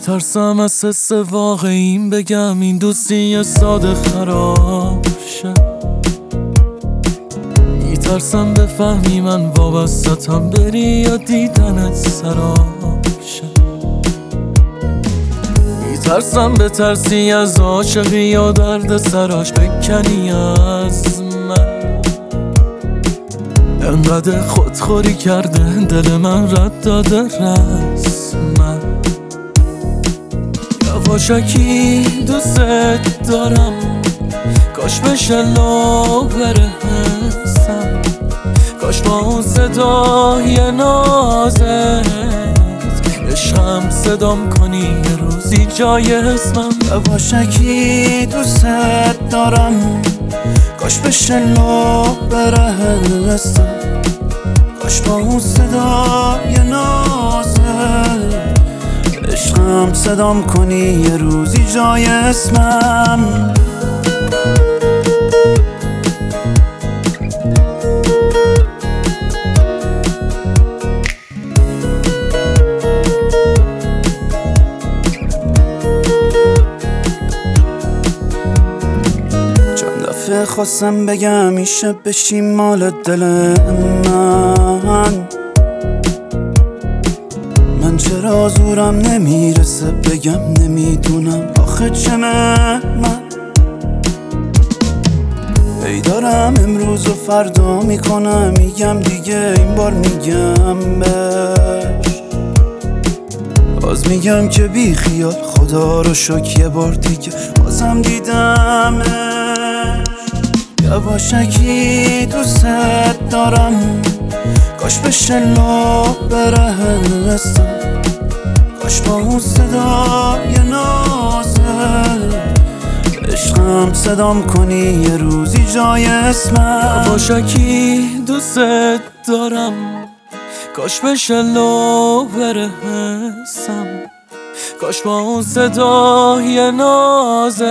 میترسم از حس واقعیم بگم این دوستی ساده خراب شه. میترسم بفهمی من وابستم بری یا دیدنت سراب شه. میترسم بترسی از عاشقی یا درد سراش بکنی از من. انقدر خودخوری کرده دل من رد داده رسمن. یواشکی دوست دارم کاش بشه لو بره حسم. کاش با اون صدای نازت عشقم صدام کنی یه روزی جای اسمم. یواشکی دوست دارم کاش بشه لو بره حسم. کاش با اون صدای نازت عشقم صدام کنی یه روزی جای اسمم. چند دفعه خواستم بگم میشه بشی مال دل من چرا زورم نمیرسه بگم نمیدونم آخه چمه من. ای دارم امروز و فردا میکنم میگم دیگه این بار میگم بهش. باز میگم که بی خیال خدا رو شکر یه بار دیگه بازم دیدمش. یواشکی دوست دارم کاش بشه لو بره حسم. کاش با اون صدای نازت عشقم صدام کنی یه روزی جای اسمم. یواشکی دوست دارم کاش بشه لو بره حسم. کاش با اون صدای نازت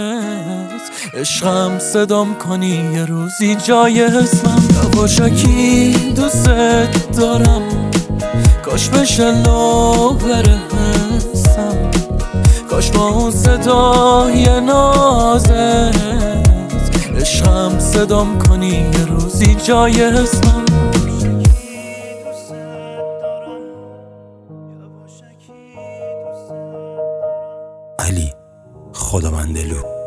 عشقم صدام کنی یه روزی جای اسمم. یواشکی دوست دارم کاش بشه لو بره حسم. کاش با اون صدای نازت عشقم صدام کنی یه روزی جای اسمم. علی خداوندلو